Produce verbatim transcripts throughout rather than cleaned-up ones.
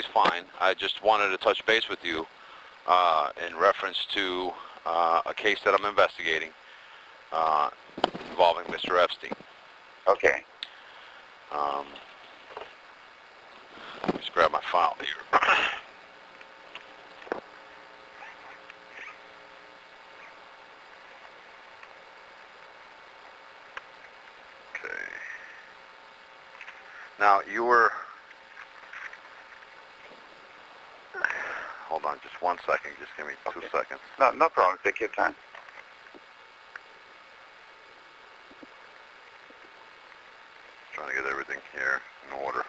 everything's fine. I just wanted to touch base with you uh, in reference to uh, a case that I'm investigating uh, involving Mister Epstein. Okay. Um, let me just grab my file here. Okay. Now, you were... Hold on just one second. Just give me two Okay. seconds. No, no problem. Take your time. Trying to get everything here in order.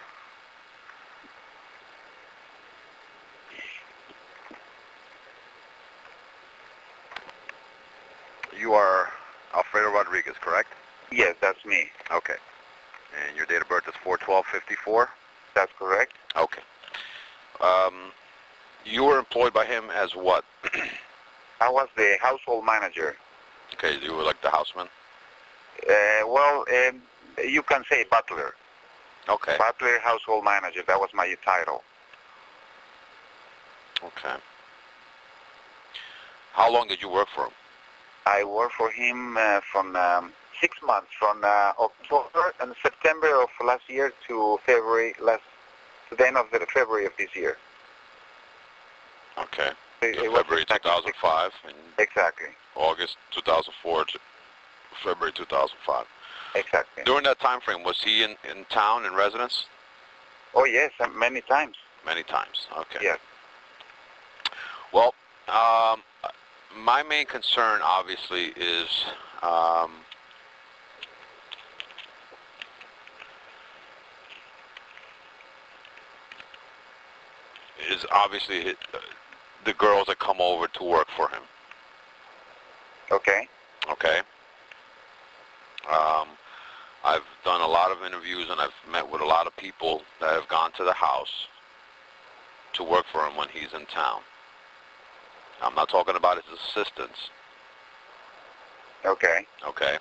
You are Alfredo Rodriguez, correct? Yes, that's me. Okay. And your date of birth is four twelve fifty-four? That's correct. Okay. Um, you were employed by him as what? I was the household manager. Okay, you were like the houseman? Uh, well, um, you can say butler. Okay. Butler, household manager. That was my title. Okay. How long did you work for him? I worked for him uh, from um, six months, from uh, October and September of last year to February last, to the end of the February of this year. Okay. It, So it was February exactly two thousand five and Exactly. August two thousand four to February two thousand five. Exactly. During that time frame, was he in, in town, in residence? Oh yes, uh, many times. Many times. Okay. Yes. Well, um, my main concern, obviously, is um, is obviously his, uh, the girls that come over to work for him. Okay. Okay. Um, I've done a lot of interviews and I've met with a lot of people that have gone to the house to work for him when he's in town. I'm not talking about his assistants. Okay. Okay.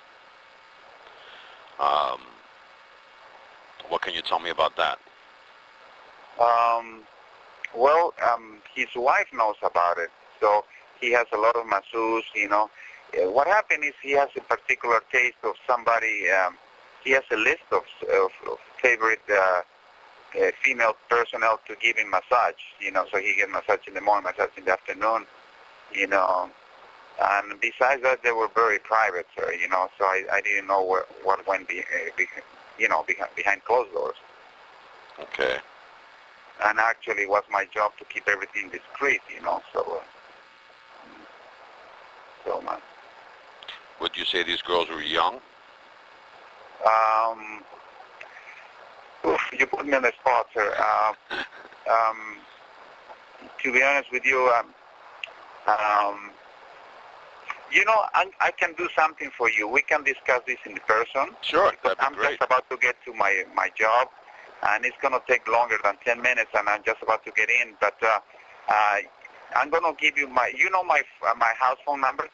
Um, what can you tell me about that? Um, well, um, his wife knows about it, so he has a lot of masseurs, you know. Uh, What happened is he has a particular taste of somebody. Um, he has a list of, of, of favorite uh, uh, female personnel to give him massage, you know. So he gets massage in the morning, massage in the afternoon, you know. And besides that, they were very private, sir, you know. So I, I didn't know what what went be, uh, be, you know, behind, behind closed doors. Okay. And actually, it was my job to keep everything discreet, you know. So, uh, so man. Would you say these girls were young? Um, oof, you put me on the spot, sir. Uh, um, to be honest with you, um, um, you know, I, I can do something for you. We can discuss this in person. Sure, that'd be I'm great. just about to get to my my job, and it's going to take longer than ten minutes, and I'm just about to get in. But uh, uh, I'm going to give you my, you know, my uh, my house phone number.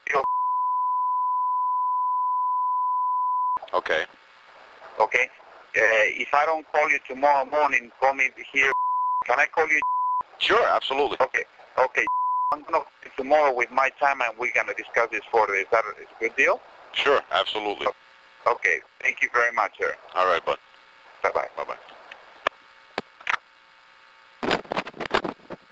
Okay. Okay. Uh, if I don't call you tomorrow morning, call me here. Can I call you? Sure, absolutely. Okay. Okay. I'm going to call you tomorrow with my time, and we're going to discuss this further. Is that a good deal? Sure, absolutely. Okay. Thank you very much, sir. All right, bud. Bye-bye. Bye-bye.